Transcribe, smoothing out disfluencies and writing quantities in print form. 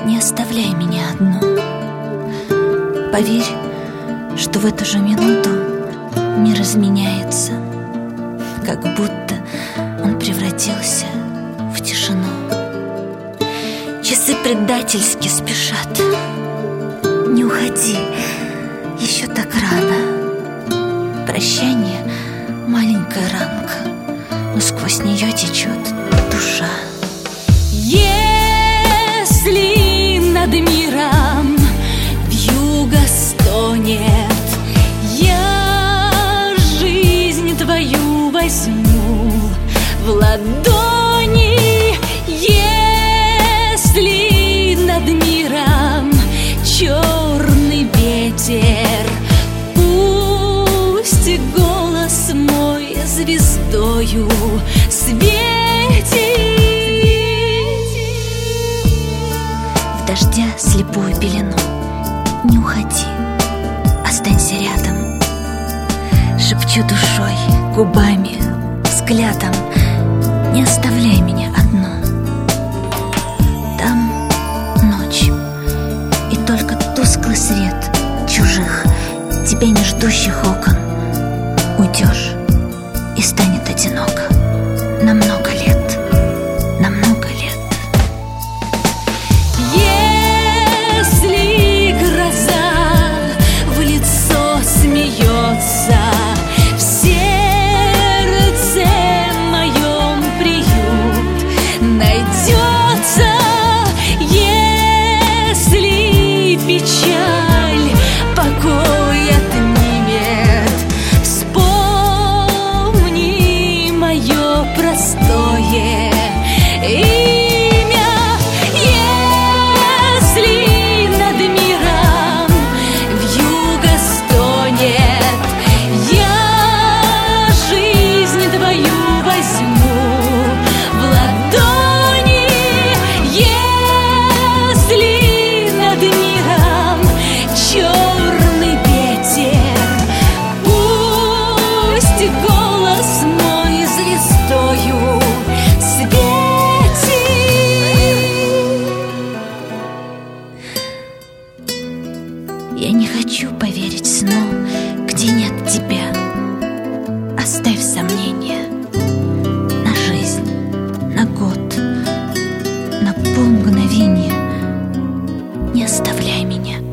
не оставляй меня одну. Поверь, что в эту же минуту мир изменяется, как будто он превратился в тишину. Часы предательски спешат. Не уходи, еще так рано. Прощание — маленькая ранка, но сквозь нее течет душа. Если над миром вьюга стонет, я жизнь твою возьму в ладони. Если над миром черный ветер, пусть голос мой звездою светит. В дождя слепую пелену не уходи, останься рядом. Шепчу душой, губами, взглядом, не оставляй меня одну. Там ночь, и только тусклый свет чужих, тебя не ждущих окон. Уйдешь, и станет одиноко на много лет, на много лет. Если гроза в лицо смеется, в сердце моем приют найдется. Если печаль покой отнимет, вспомни мое простое имя. Если над миром вьюга стонет, я жизнь твою возьму в ладони. Если над миром черный ветер, пусть голос мой звездою светит. Я не хочу поверить сну, где нет тебя. Оставь сомнения на жизнь, на год, на полмгновения. Не оставляй меня